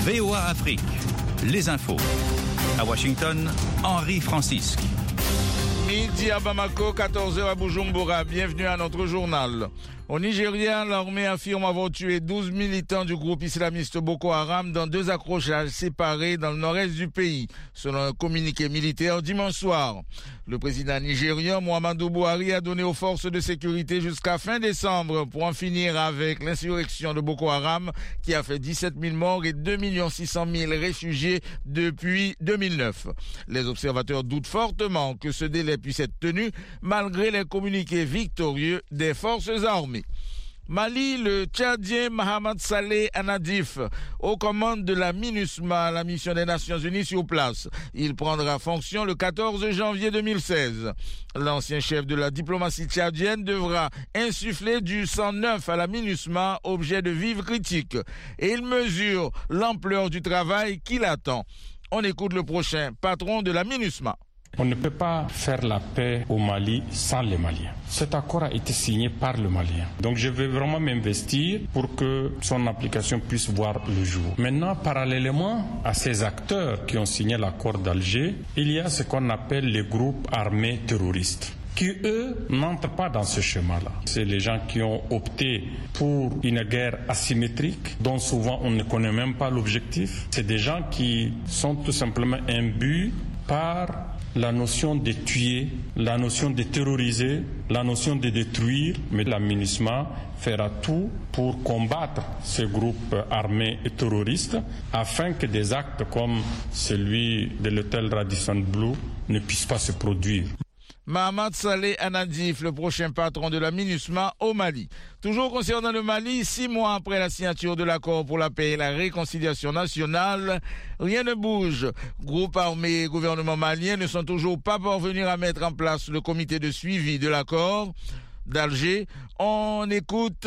VOA Afrique, les infos. À Washington, Henri Francisque. Midi à Bamako, 14h à Bujumbura. Bienvenue à notre journal. Au Nigeria, l'armée affirme avoir tué 12 militants du groupe islamiste Boko Haram dans 2 accrochages séparés dans le nord-est du pays, selon un communiqué militaire dimanche soir. Le président nigérien Muhammadu Buhari a donné aux forces de sécurité jusqu'à fin décembre pour en finir avec l'insurrection de Boko Haram qui a fait 17 000 morts et 2 600 000 réfugiés depuis 2009. Les observateurs doutent fortement que ce délai puisse être tenu malgré les communiqués victorieux des forces armées. Mali, le Tchadien Mohamed Saleh Anadif, aux commandes de la MINUSMA, la mission des Nations Unies sur place. Il prendra fonction le 14 janvier 2016. L'ancien chef de la diplomatie tchadienne devra insuffler du sang neuf à la MINUSMA, objet de vives critiques. Et il mesure l'ampleur du travail qui l'attend. On écoute le prochain patron de la MINUSMA. On ne peut pas faire la paix au Mali sans les Maliens. Cet accord a été signé par le Malien. Donc je vais vraiment m'investir pour que son application puisse voir le jour. Maintenant, parallèlement à ces acteurs qui ont signé l'accord d'Alger, il y a ce qu'on appelle les groupes armés terroristes, qui, eux, n'entrent pas dans ce schéma-là. C'est les gens qui ont opté pour une guerre asymétrique, dont souvent on ne connaît même pas l'objectif. C'est des gens qui sont tout simplement imbus par la notion de tuer, la notion de terroriser, la notion de détruire, mais la MINUSMA fera tout pour combattre ces groupes armés et terroristes afin que des actes comme celui de l'hôtel Radisson Blu ne puissent pas se produire. Mohamed Saleh Anadif, le prochain patron de la MINUSMA au Mali. Toujours concernant le Mali, 6 mois après la signature de l'accord pour la paix et la réconciliation nationale, rien ne bouge. Groupes armés et gouvernement malien ne sont toujours pas parvenus à mettre en place le comité de suivi de l'accord d'Alger. On écoute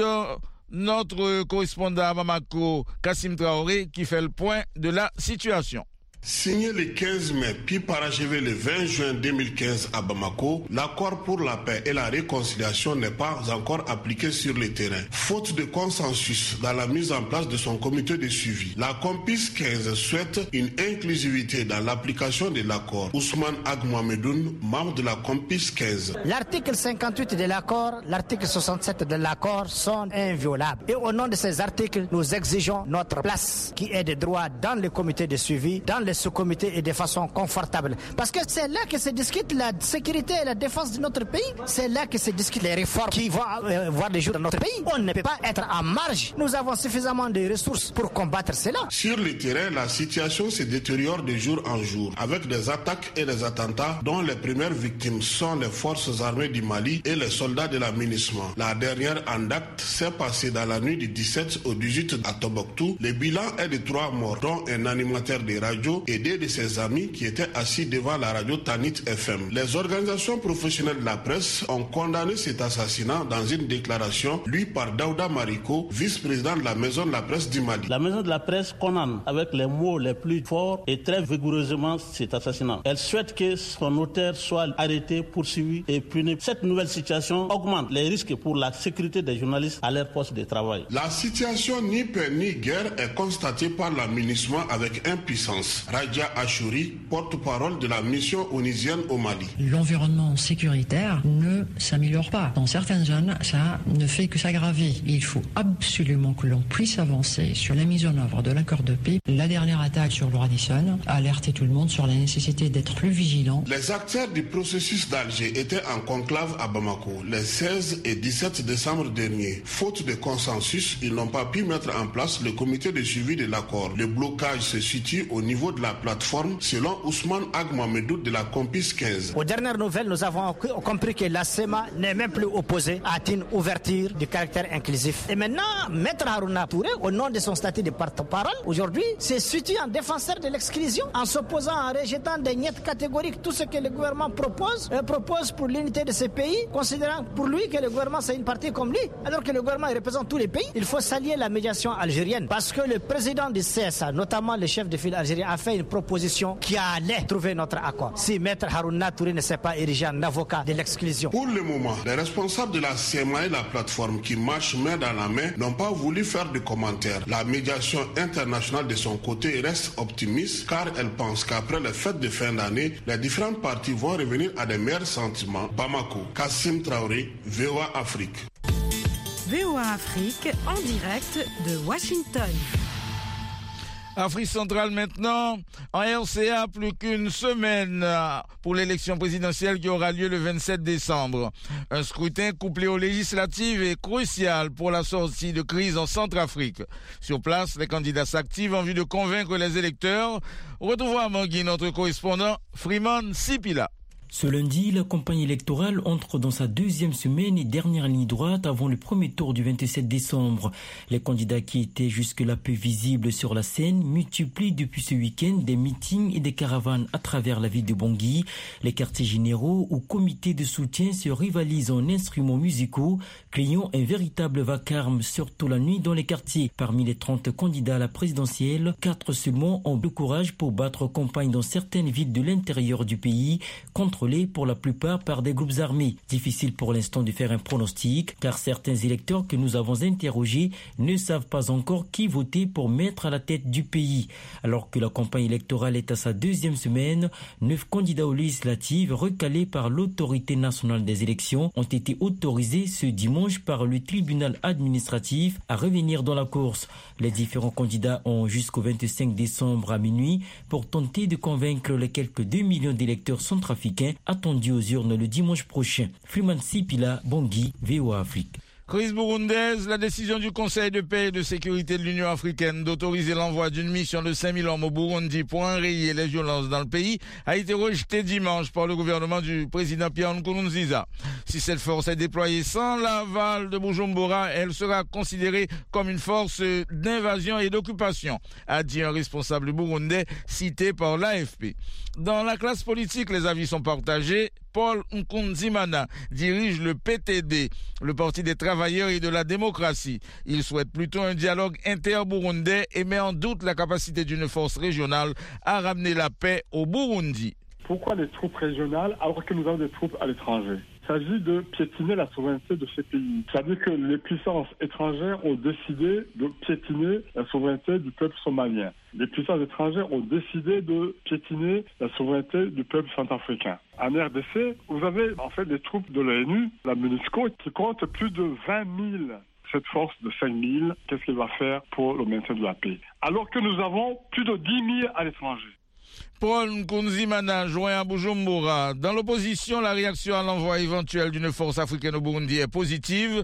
notre correspondant à Bamako, Kassim Traoré, qui fait le point de la situation. Signé le 15 mai, puis parachevé le 20 juin 2015 à Bamako, l'accord pour la paix et la réconciliation n'est pas encore appliqué sur le terrain. Faute de consensus dans la mise en place de son comité de suivi, la COMPIS 15 souhaite une inclusivité dans l'application de l'accord. Ousmane Agmohamedoun, membre de la COMPIS 15. L'article 58 de l'accord, l'article 67 de l'accord sont inviolables. Et au nom de ces articles, nous exigeons notre place qui est de droit dans le comité de suivi, dans le sous-comité et de façon confortable. Parce que c'est là que se discute la sécurité et la défense de notre pays. C'est là que se discutent les réformes qui vont voir le jour dans notre pays. On ne peut pas être en marge. Nous avons suffisamment de ressources pour combattre cela. Sur le terrain, la situation se détériore de jour en jour, avec des attaques et des attentats dont les premières victimes sont les forces armées du Mali et les soldats de la MINUSMA. La dernière en date s'est passée dans la nuit du 17 au 18 à Tombouctou. Le bilan est de 3 morts, dont un animateur de radio et 2 de ses amis qui étaient assis devant la radio Tanit FM. Les organisations professionnelles de la presse ont condamné cet assassinat dans une déclaration lue par Daouda Mariko, vice-président de la Maison de la Presse du Mali. La Maison de la Presse condamne avec les mots les plus forts et très vigoureusement cet assassinat. Elle souhaite que son auteur soit arrêté, poursuivi et puni. Cette nouvelle situation augmente les risques pour la sécurité des journalistes à leur poste de travail. La situation ni paix ni guerre est constatée par la MINUSMA avec impuissance. Raja Achouri, porte-parole de la mission onusienne au Mali. L'environnement sécuritaire ne s'améliore pas. Dans certaines zones, ça ne fait que s'aggraver. Il faut absolument que l'on puisse avancer sur la mise en œuvre de l'accord de paix. La dernière attaque sur le Radisson a alerté tout le monde sur la nécessité d'être plus vigilant. Les acteurs du processus d'Alger étaient en conclave à Bamako les 16 et 17 décembre dernier. Faute de consensus, ils n'ont pas pu mettre en place le comité de suivi de l'accord. Le blocage se situe au niveau de la plateforme, selon Ousmane Agmohamedoun de la COMPIS 15. Aux dernières nouvelles, nous avons compris que la SEMA n'est même plus opposée à une ouverture du caractère inclusif. Et maintenant, Maître Harouna Touré, au nom de son statut de porte-parole, aujourd'hui, se situe en défenseur de l'exclusion, en s'opposant, en rejetant des niettes catégoriques tout ce que le gouvernement propose pour l'unité de ce pays, considérant pour lui que le gouvernement c'est une partie comme lui, alors que le gouvernement représente tous les pays. Il faut saluer la médiation algérienne, parce que le président du CSA, notamment le chef de file algérien, a fait fait une proposition qui allait trouver notre accord. Si Maître Harouna Touré ne s'est pas érigé en avocat de l'exclusion. Pour le moment, les responsables de la CMA et la plateforme qui marchent main dans la main n'ont pas voulu faire de commentaires. La médiation internationale de son côté reste optimiste car elle pense qu'après les fêtes de fin d'année, les différentes parties vont revenir à des meilleurs sentiments. Bamako, Kassim Traoré, VOA Afrique. VOA Afrique en direct de Washington. Afrique centrale maintenant, en RCA, plus qu'une semaine pour l'élection présidentielle qui aura lieu le 27 décembre. Un scrutin couplé aux législatives est crucial pour la sortie de crise en Centrafrique. Sur place, les candidats s'activent en vue de convaincre les électeurs. Retrouvons à Mangui notre correspondant Freeman Sipila. Ce lundi, la campagne électorale entre dans sa deuxième semaine et dernière ligne droite avant le premier tour du 27 décembre. Les candidats qui étaient jusque-là peu visibles sur la scène multiplient depuis ce week-end des meetings et des caravanes à travers la ville de Bangui. Les quartiers généraux ou comités de soutien se rivalisent en instruments musicaux, créant un véritable vacarme, surtout la nuit dans les quartiers. Parmi les 30 candidats à la présidentielle, 4 seulement ont le courage pour battre campagne dans certaines villes de l'intérieur du pays, contrôlées pour la plupart par des groupes armés. Difficile pour l'instant de faire un pronostic, car certains électeurs que nous avons interrogés ne savent pas encore qui voter pour mettre à la tête du pays. Alors que la campagne électorale est à sa deuxième semaine, 9 candidats aux législatives recalés par l'autorité nationale des élections ont été autorisés ce dimanche par le tribunal administratif à revenir dans la course. Les différents candidats ont jusqu'au 25 décembre à minuit pour tenter de convaincre les quelques 2 millions d'électeurs centrafricains attendus aux urnes le dimanche prochain. Freeman Sipila, Bangui, VOA Afrique. Crise burundaise, la décision du Conseil de paix et de sécurité de l'Union africaine d'autoriser l'envoi d'une mission de 5000 hommes au Burundi pour enrayer les violences dans le pays a été rejetée dimanche par le gouvernement du président Pierre Nkurunziza. Si cette force est déployée sans l'aval de Bujumbura, elle sera considérée comme une force d'invasion et d'occupation, a dit un responsable burundais cité par l'AFP. Dans la classe politique, les avis sont partagés. Paul Nkunzimana dirige le PTD, le Parti des travailleurs et de la démocratie. Il souhaite plutôt un dialogue inter-burundais et met en doute la capacité d'une force régionale à ramener la paix au Burundi. Pourquoi des troupes régionales alors que nous avons des troupes à l'étranger ? Il s'agit de piétiner la souveraineté de ces pays. C'est-à-dire que les puissances étrangères ont décidé de piétiner la souveraineté du peuple somalien. Les puissances étrangères ont décidé de piétiner la souveraineté du peuple centrafricain. En RDC, vous avez en fait des troupes de l'ONU, la MONUSCO, qui compte plus de 20 000. Cette force de 5 000, qu'est-ce qu'elle va faire pour le maintien de la paix ? Alors que nous avons plus de 10 000 à l'étranger. Paul Nkunzimana, joint à Bujumbura. Dans l'opposition, la réaction à l'envoi éventuel d'une force africaine au Burundi est positive.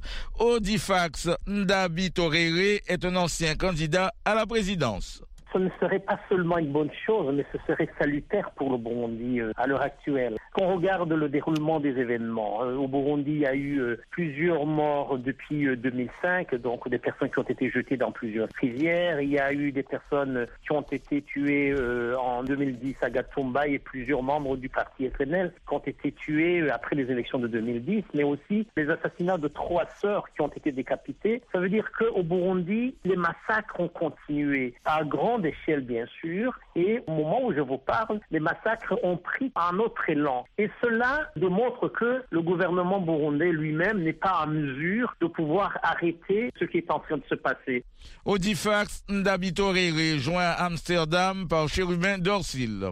Odifax Ndabi Torere est un ancien candidat à la présidence. Ce ne serait pas seulement une bonne chose, mais ce serait salutaire pour le Burundi à l'heure actuelle. Quand on regarde le déroulement des événements, au Burundi, il y a eu plusieurs morts depuis 2005, donc des personnes qui ont été jetées dans plusieurs rivières. Il y a eu des personnes qui ont été tuées en 2010 à Gatumba et plusieurs membres du parti FNL qui ont été tués après les élections de 2010, mais aussi les assassinats de 3 sœurs qui ont été décapitées. Ça veut dire qu'au Burundi, les massacres ont continué à grande échelle, bien sûr, et au moment où je vous parle, les massacres ont pris un autre élan. Et cela démontre que le gouvernement burundais lui-même n'est pas en mesure de pouvoir arrêter ce qui est en train de se passer. Odifax Ndabi Torere, joint à Amsterdam par Chérubin Dorsil.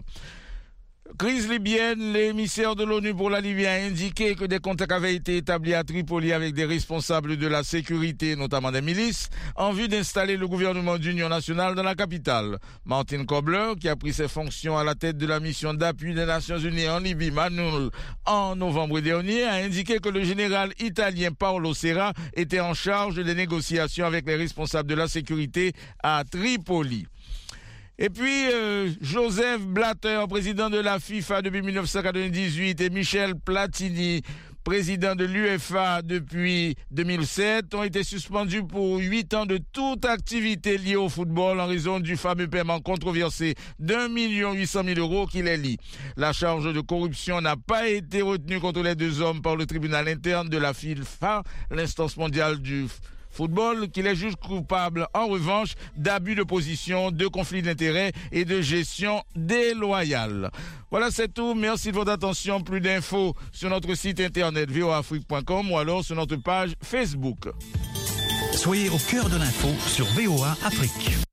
Crise libyenne, l'émissaire de l'ONU pour la Libye a indiqué que des contacts avaient été établis à Tripoli avec des responsables de la sécurité, notamment des milices, en vue d'installer le gouvernement d'union nationale dans la capitale. Martin Kobler, qui a pris ses fonctions à la tête de la mission d'appui des Nations Unies en Libye, Manul, en novembre dernier, a indiqué que le général italien Paolo Serra était en charge des négociations avec les responsables de la sécurité à Tripoli. Et puis, Joseph Blatter, président de la FIFA depuis 1998, et Michel Platini, président de l'UEFA depuis 2007, ont été suspendus pour 8 ans de toute activité liée au football en raison du fameux paiement controversé d'1 800 000 € qui les lie. La charge de corruption n'a pas été retenue contre les 2 hommes par le tribunal interne de la FIFA, l'instance mondiale du football qui les juge coupables en revanche d'abus de position, de conflits d'intérêts et de gestion déloyale. Voilà, c'est tout. Merci de votre attention. Plus d'infos sur notre site internet voafrique.com ou alors sur notre page Facebook. Soyez au cœur de l'info sur VOA Afrique.